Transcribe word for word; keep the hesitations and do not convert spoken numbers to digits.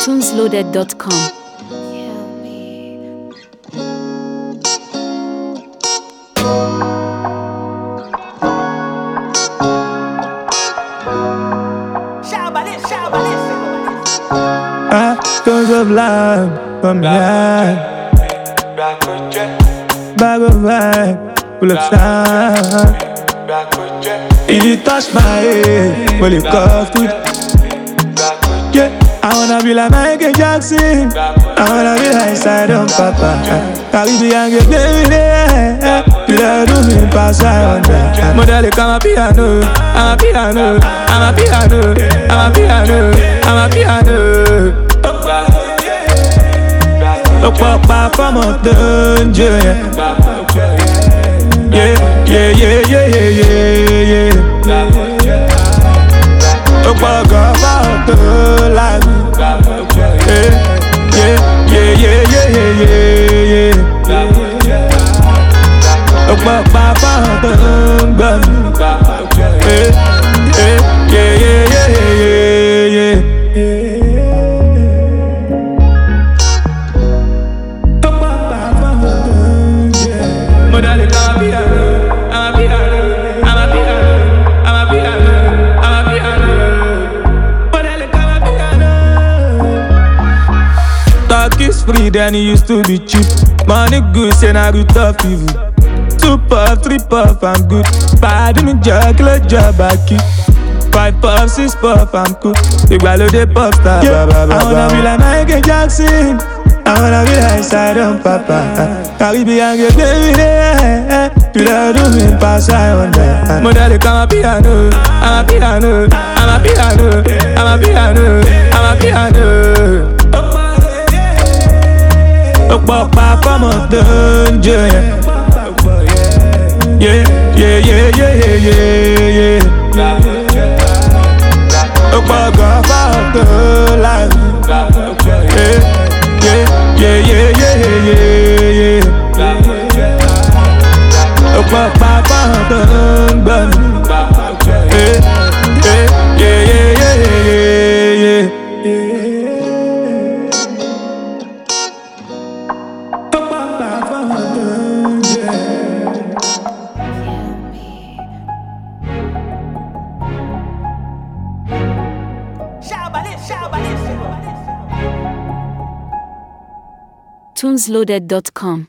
tunes loaded dot com. Ah, tons of love from me. Bag of vibe, full of sound. If you touch my head, well it cough good. Yeah, I wanna be like Michael Jackson. I wanna be like Sidon Papa. Caribbean get baby there. You love to me pass I wonder. Model I'm a piano, I'm a piano, I'm a piano, I'm a piano, I'm a piano. Look up back from a dungeon. Yeah, yeah, yeah, yeah, yeah, yeah, yeah. Look back about the life. Yeah, yeah, yeah, yeah, yeah, yeah, yeah. Look back from the gun. Yeah, yeah, yeah, yeah, yeah, yeah, yeah. Free than it used to be cheap. Money good, say na root of evil. Two puff, three puff, I'm good. Bad me juggler, job I keep. Five puff, six puff, I'm cool. Big wallow they puff star. Yeah, I wanna be like Michael Jackson. I wanna be like Sidon Papa. Caribbean get baby there. You love to me pass I wonder. Model I'm a piano, I'm a piano, I'm a piano, I'm a piano, I'm a piano. Look back from a dungeon. Yeah, yeah, yeah, yeah, yeah, yeah. Look back from the life. Yeah, yeah, yeah, yeah, yeah, yeah. Look back from the gun. Yeah, yeah, yeah, yeah, yeah, yeah. tunes loaded dot com